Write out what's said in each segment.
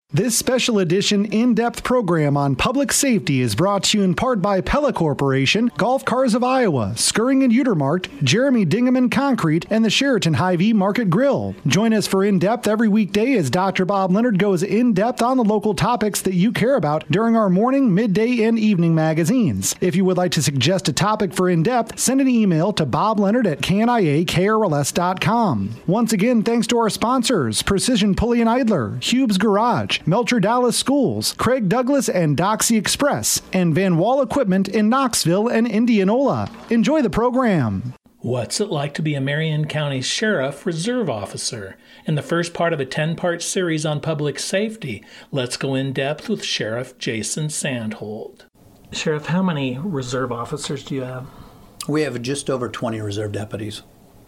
This special edition in-depth program on public safety is brought to you in part by Pella Corporation, Golf Cars of Iowa, Skirring and Utermark, Jeremy Dingaman Concrete, and the Sheraton Hy-Vee Market Grill. Join us for In-Depth every weekday as Dr. Bob Leonard goes in-depth on the local topics that you care about during our morning, midday, and evening magazines. If you would like to suggest a topic for In-Depth, send an email to bobleonard@kniakrls.com. Once again, thanks to our sponsors, Precision Pulley and Idler, Hube's Garage, Melcher Dallas Schools, Craig Douglas and Doxy Express, and Van Wall Equipment in Knoxville and Indianola. Enjoy the program. What's it like to be a Marion County Sheriff Reserve Officer? In the first part of a 10-part series on public safety, let's go in depth with Sheriff Jason Sandholt. Sheriff, how many reserve officers do you have? We have just over 20 reserve deputies.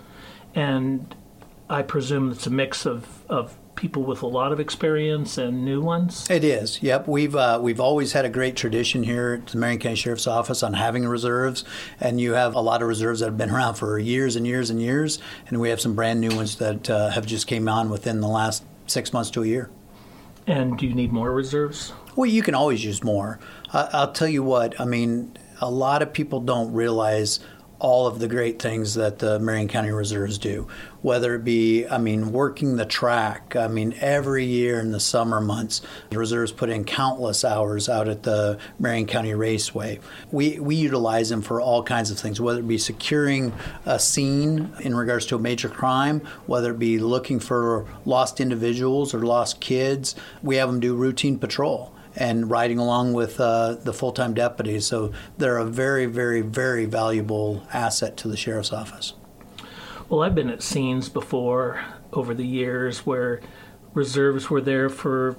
And I presume it's a mix of people with a lot of experience and new ones? It is, yep. We've always had a great tradition here at the Marion County Sheriff's Office on having reserves, and you have a lot of reserves that have been around for years and years and years, and we have some brand new ones that have just came on within the last 6 months to a year. And do you need more reserves? Well, you can always use more. I'll tell you what, I mean, a lot of people don't realize all of the great things that the Marion County Reserves do, whether it be, working the track. Every year in the summer months, the Reserves put in countless hours out at the Marion County Raceway. We utilize them for all kinds of things, whether it be securing a scene in regards to a major crime, whether it be looking for lost individuals or lost kids. We have them do routine patrol and riding along with the full-time deputies. So they're a very, very, very valuable asset to the sheriff's office. Well, I've been at scenes before over the years where reserves were there for,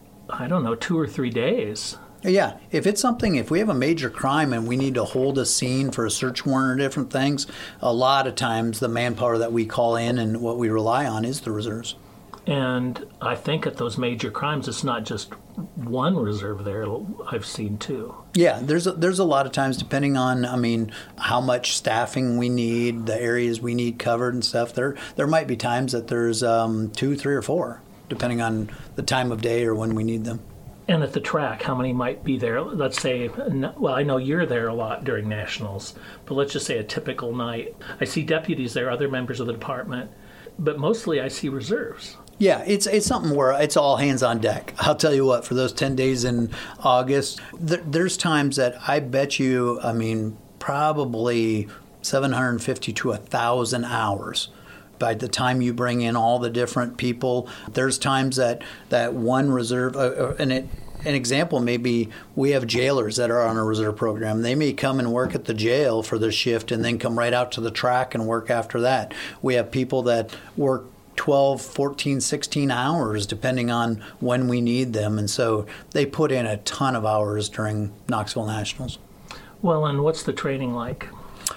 2 or 3 days. Yeah, if we have a major crime and we need to hold a scene for a search warrant or different things, a lot of times the manpower that we call in and what we rely on is the reserves. And I think at those major crimes, it's not just one reserve there. I've seen two. Yeah, there's a lot of times, depending on, how much staffing we need, the areas we need covered and stuff. There might be times that there's 2, 3, or 4, depending on the time of day or when we need them. And at the track, how many might be there? Let's say, I know you're there a lot during nationals, but let's just say a typical night. I see deputies there, other members of the department, but mostly I see reserves. Yeah, it's something where it's all hands on deck. I'll tell you what, for those 10 days in August, there's times that I bet you, probably 750 to 1,000 hours. By the time you bring in all the different people, there's times that one reserve, an example may be we have jailers that are on a reserve program. They may come and work at the jail for their shift and then come right out to the track and work after that. We have people that work 12, 14, 16 hours, depending on when we need them. And so they put in a ton of hours during Knoxville Nationals. Well, and what's the training like?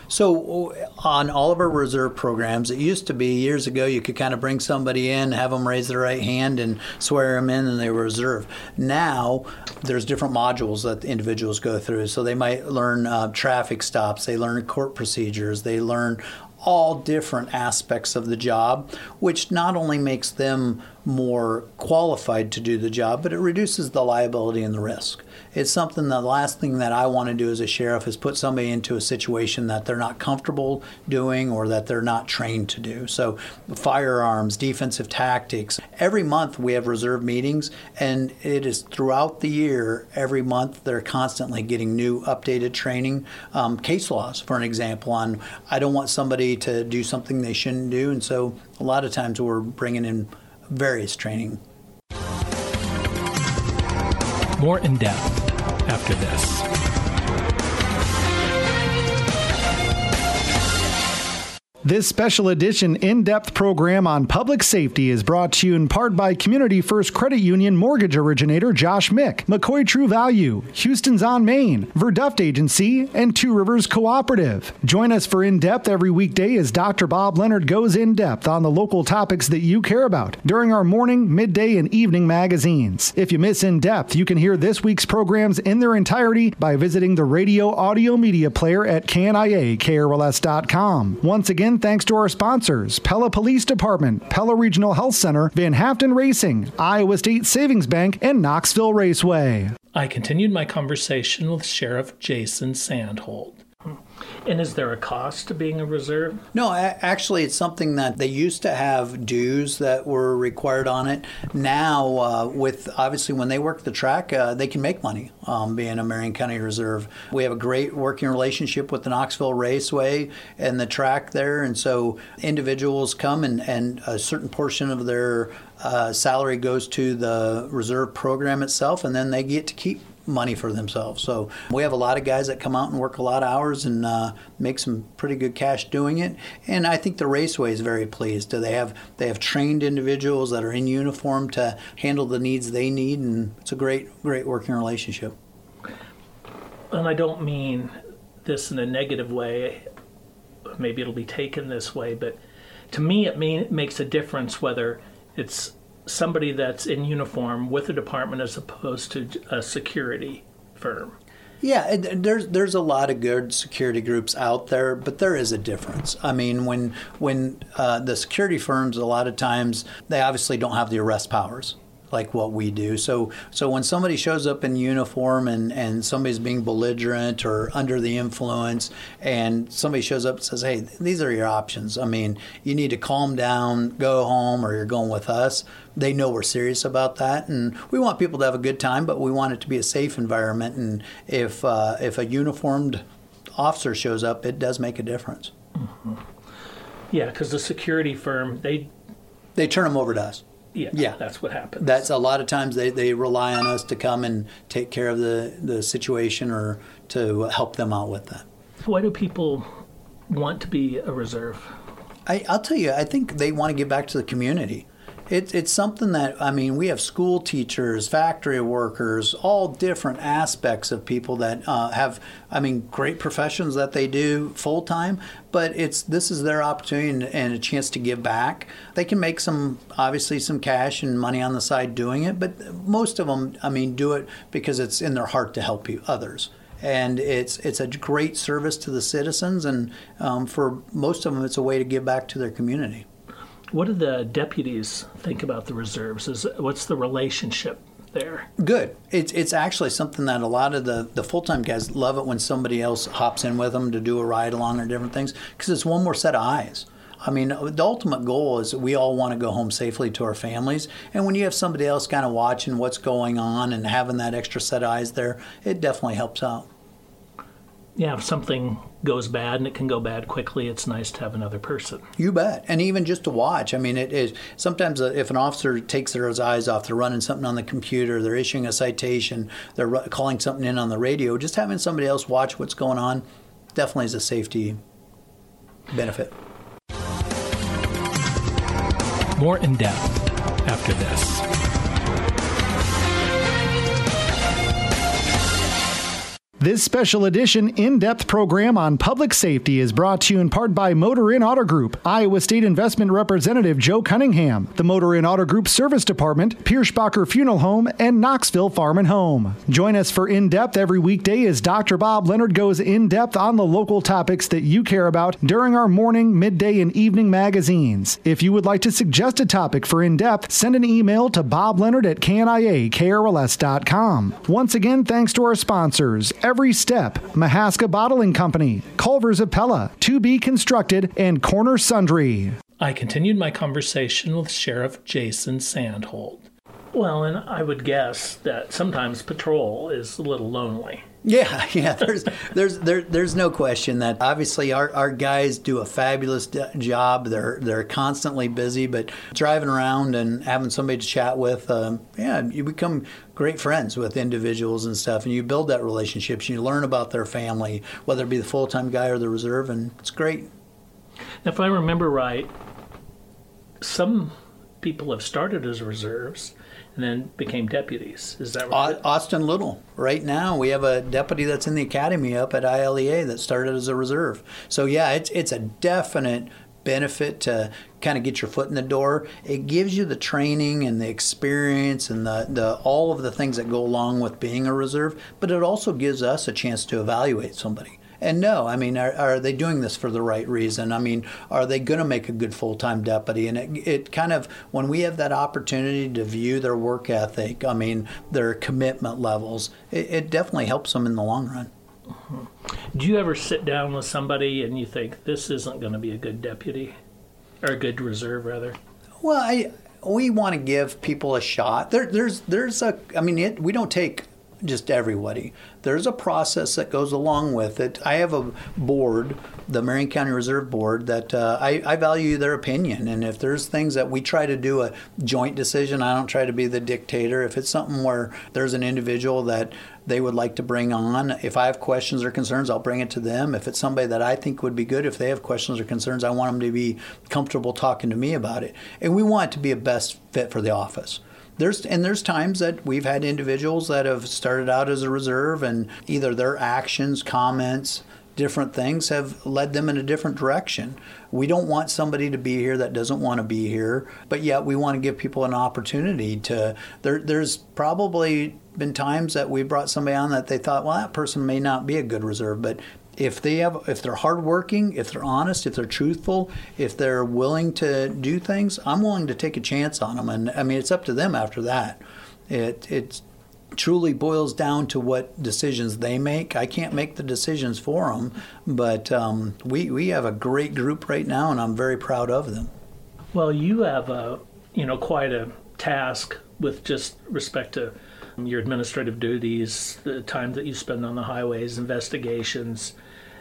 So on all of our reserve programs, it used to be years ago you could kind of bring somebody in, have them raise their right hand and swear them in, and they were reserve. Now there's different modules that the individuals go through. So they might learn traffic stops, they learn court procedures, they learn all different aspects of the job, which not only makes them more qualified to do the job, but it reduces the liability and the risk. It's something, the last thing that I want to do as a sheriff is put somebody into a situation that they're not comfortable doing or that they're not trained to do. So firearms, defensive tactics. Every month we have reserve meetings, and it is throughout the year, every month they're constantly getting new updated training. Case laws, for an example, on I don't want somebody to do something they shouldn't do, and so a lot of times we're bringing in various training. More in depth after this. This special edition in-depth program on public safety is brought to you in part by Community First Credit Union mortgage originator Josh Mick, McCoy True Value, Houston's on Main, Verduft Agency, and Two Rivers Cooperative. Join us for In-Depth every weekday as Dr. Bob Leonard goes in-depth on the local topics that you care about during our morning, midday, and evening magazines. If you miss In-Depth, you can hear this week's programs in their entirety by visiting the radio audio media player at kniakrls.com. Once again, again thanks to our sponsors, Pella Police Department, Pella Regional Health Center, Van Haften Racing, Iowa State Savings Bank, and Knoxville Raceway. I continued my conversation with Sheriff Jason Sandholt. And is there a cost to being a reserve? No, actually, it's something that they used to have dues that were required on it. Now, with obviously when they work the track, they can make money being a Marion County Reserve. We have a great working relationship with the Knoxville Raceway and the track there, and so individuals come and a certain portion of their salary goes to the reserve program itself, and then they get to keep money for themselves. So we have a lot of guys that come out and work a lot of hours and make some pretty good cash doing it. And I think the Raceway is very pleased. They have trained individuals that are in uniform to handle the needs they need, and it's a great working relationship. And I don't mean this in a negative way. Maybe it'll be taken this way, but to me it makes a difference whether it's somebody that's in uniform with a department as opposed to a security firm. Yeah, there's a lot of good security groups out there, but there is a difference. I mean, when the security firms, a lot of times, they obviously don't have the arrest powers like what we do. So when somebody shows up in uniform and somebody's being belligerent or under the influence, and somebody shows up and says, hey, these are your options. I mean, you need to calm down, go home, or you're going with us. They know we're serious about that, and we want people to have a good time, but we want it to be a safe environment. And if a uniformed officer shows up, it does make a difference. Mm-hmm. Yeah, because the security firm, they turn them over to us. Yeah, that's what happens. That's a lot of times they rely on us to come and take care of the situation or to help them out with that. Why do people want to be a reserve? I'll tell you, I think they want to give back to the community. It's something that, I mean, we have school teachers, factory workers, all different aspects of people that have, I mean, great professions that they do full time, but this is their opportunity and a chance to give back. They can make obviously some cash and money on the side doing it, but most of them, I mean, do it because it's in their heart to help others. And it's a great service to the citizens, and for most of them, it's a way to give back to their community. What do the deputies think about the reserves? What's the relationship there? Good. It's actually something that a lot of the full-time guys love it when somebody else hops in with them to do a ride along or different things, because it's one more set of eyes. I mean, the ultimate goal is we all want to go home safely to our families, and when you have somebody else kind of watching what's going on and having that extra set of eyes there, it definitely helps out. Yeah, if something goes bad, and it can go bad quickly, it's nice to have another person. You bet. And even just to watch. I mean, it is sometimes if an officer takes their eyes off, they're running something on the computer, they're issuing a citation, they're calling something in on the radio, just having somebody else watch what's going on definitely is a safety benefit. More in depth after this. This special edition in-depth program on public safety is brought to you in part by Motor Inn Auto Group, Iowa State Investment Representative Joe Cunningham, the Motor Inn Auto Group Service Department, Pierschbacher Funeral Home, and Knoxville Farm and Home. Join us for In-Depth every weekday as Dr. Bob Leonard goes in-depth on the local topics that you care about during our morning, midday, and evening magazines. If you would like to suggest a topic for In-Depth, send an email to bobleonard@kniakrls.com. Once again, thanks to our sponsors, Every Step, Mahaska Bottling Company, Culver's of Pella, To Be Constructed, and Corner Sundry. I continued my conversation with Sheriff Jason Sandholt. Well, and I would guess that sometimes patrol is a little lonely. Yeah. There's no question that obviously our guys do a fabulous job. They're constantly busy, but driving around and having somebody to chat with, you become great friends with individuals and stuff, and you build that relationship. And you learn about their family, whether it be the full-time guy or the reserve, and it's great. Now, if I remember right, some people have started as reserves and then became deputies. Is that right? Austin Little. Right now, we have a deputy that's in the academy up at ILEA that started as a reserve. So, yeah, it's a definite benefit to kind of get your foot in the door. It gives you the training and the experience and the all of the things that go along with being a reserve, but it also gives us a chance to evaluate somebody And no, I mean, are they doing this for the right reason? I mean, are they going to make a good full-time deputy? And it kind of, when we have that opportunity to view their work ethic, I mean, their commitment levels, it definitely helps them in the long run. Do you ever sit down with somebody and you think, this isn't going to be a good deputy? Or a good reserve, rather? Well, we want to give people a shot. We don't take just everybody. There's a process that goes along with it. I have a board, the Marion County Reserve Board, that I value their opinion. And if there's things that we try to do a joint decision, I don't try to be the dictator. If it's something where there's an individual that they would like to bring on, if I have questions or concerns, I'll bring it to them. If it's somebody that I think would be good, if they have questions or concerns, I want them to be comfortable talking to me about it. And we want it to be a best fit for the office. There's times that we've had individuals that have started out as a reserve, and either their actions, comments, different things have led them in a different direction. We don't want somebody to be here that doesn't want to be here, but yet we want to give people an opportunity to. There's probably been times that we brought somebody on that they thought, well, that person may not be a good reserve, but if they're hardworking, if they're honest, if they're truthful, if they're willing to do things, I'm willing to take a chance on them. And I mean, it's up to them after that. It truly boils down to what decisions they make. I can't make the decisions for them, but we have a great group right now, and I'm very proud of them. Well, you have quite a task with just respect to your administrative duties, the time that you spend on the highways, investigations.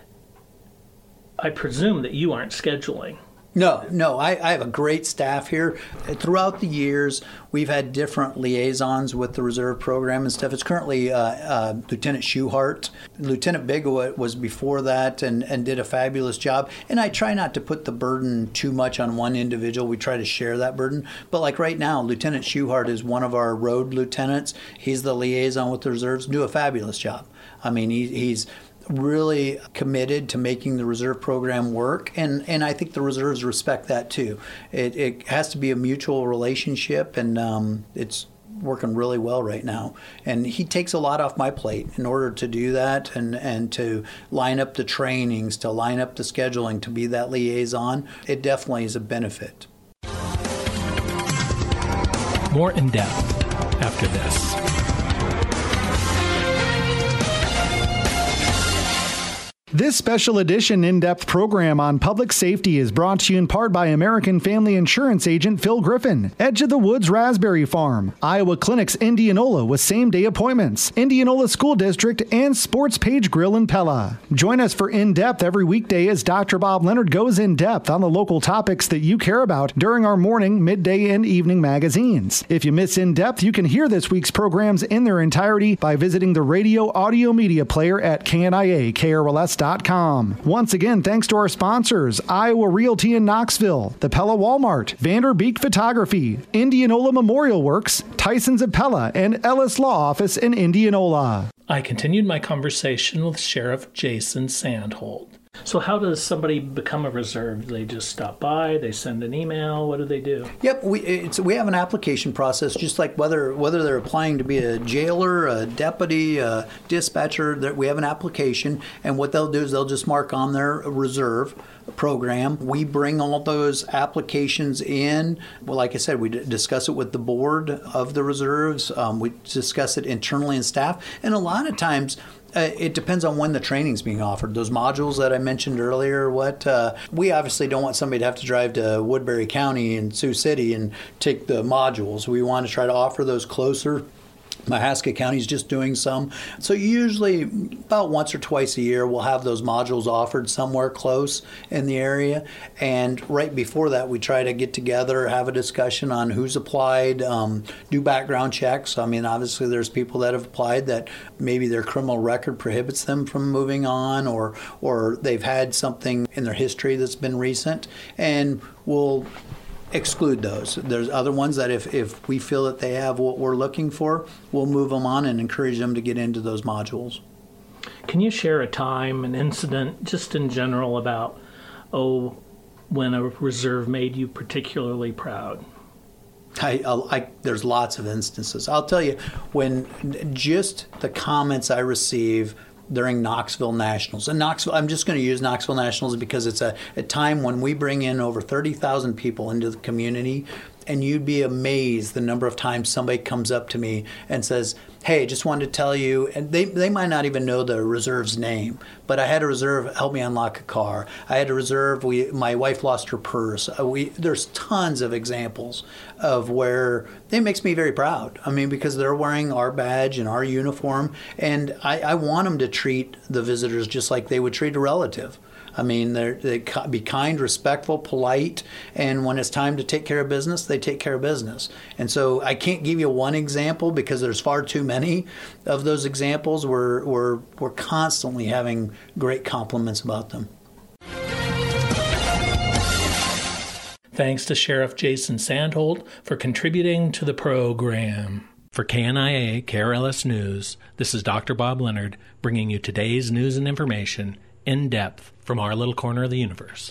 I presume that you aren't scheduling. No, I have a great staff here. Throughout the years, we've had different liaisons with the reserve program and stuff. It's currently Lieutenant Schuhart. Lieutenant Bigowit was before that and did a fabulous job. And I try not to put the burden too much on one individual. We try to share that burden. But like right now, Lieutenant Schuhart is one of our road lieutenants. He's the liaison with the reserves, do a fabulous job. I mean, he's really committed to making the reserve program work, and I think the reserves respect that too. It has to be a mutual relationship, and it's working really well right now. And he takes a lot off my plate in order to do that, and to line up the trainings, to line up the scheduling, to be that liaison. It definitely is a benefit. More in depth after this. This special edition in-depth program on public safety is brought to you in part by American Family Insurance agent Phil Griffin, Edge of the Woods Raspberry Farm, Iowa Clinics Indianola with same-day appointments, Indianola School District, and Sports Page Grill in Pella. Join us for In-Depth every weekday as Dr. Bob Leonard goes in-depth on the local topics that you care about during our morning, midday, and evening magazines. If you miss In-Depth, you can hear this week's programs in their entirety by visiting the radio audio media player at KNIA-KRLS.com. Once again, thanks to our sponsors, Iowa Realty in Knoxville, the Pella Walmart, Vanderbeek Photography, Indianola Memorial Works, Tyson's of Pella, and Ellis Law Office in Indianola. I continued my conversation with Sheriff Jason Sandholt. So how does somebody become a reserve? Do they just stop by? They send an email? What do they do? Yep, we have an application process, just like whether they're applying to be a jailer, a deputy, a dispatcher. We have an application, and what they'll do is they'll just mark on their reserve program. We bring all those applications in. Well, like I said, we discuss it with the board of the reserves. We discuss it internally in staff, and a lot of times it depends on when the training's being offered. Those modules that I mentioned earlier, we obviously don't want somebody to have to drive to Woodbury County and Sioux City and take the modules. We want to try to offer those closer. Mahaska County's just doing some. So usually about once or twice a year, we'll have those modules offered somewhere close in the area. And right before that, we try to get together, have a discussion on who's applied, do background checks. I mean, obviously there's people that have applied that maybe their criminal record prohibits them from moving on, or they've had something in their history that's been recent. And we'll exclude those. There's other ones that if we feel that they have what we're looking for, we'll move them on and encourage them to get into those modules. Can you share a time, an incident, just in general about, when a reserve made you particularly proud? There's lots of instances. I'll tell you, when just the comments I receive during Knoxville Nationals. And Knoxville, I'm just going to use Knoxville Nationals because it's a time when we bring in over 30,000 people into the community. And you'd be amazed the number of times somebody comes up to me and says, hey, just wanted to tell you, and they might not even know the reserve's name, but I had a reserve help me unlock a car. I had a reserve, my wife lost her purse. There's tons of examples of where it makes me very proud. I mean, because they're wearing our badge and our uniform, and I want them to treat the visitors just like they would treat a relative. I mean, they be kind, respectful, polite, and when it's time to take care of business, they take care of business. And so I can't give you one example because there's far too many of those examples. We're constantly having great compliments about them. Thanks to Sheriff Jason Sandholt for contributing to the program. For KNIA KRLS News, this is Dr. Bob Leonard bringing you today's news and information in depth from our little corner of the universe.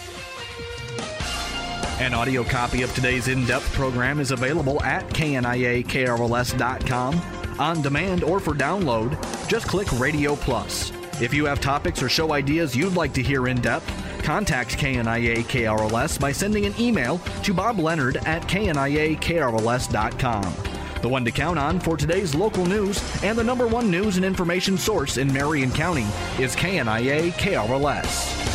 An audio copy of today's in-depth program is available at KNIAKRLS.com, on demand or for download. Just click Radio Plus. If you have topics or show ideas you'd like to hear in depth, contact KNIA KRLS by sending an email to BobLeonard@KNIAKRLS.com. The one to count on for today's local news and the #1 news and information source in Marion County is KNIA KRLS.